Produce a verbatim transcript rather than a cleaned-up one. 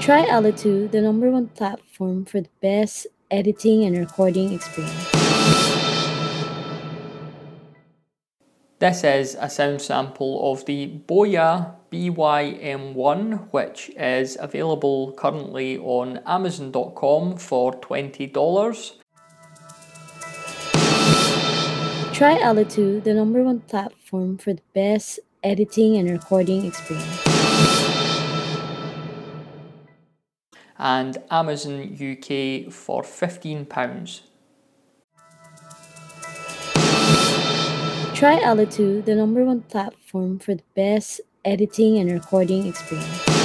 Try Alitu, the number one platform for the best editing and recording experience. This is a sound sample of the Boya B Y M one, which is available currently on Amazon dot com for twenty dollars. Try Alitu, the number one platform for the best editing and recording experience. And Amazon U K for fifteen pounds. Try Alitu, the number one platform for the best editing and recording experience.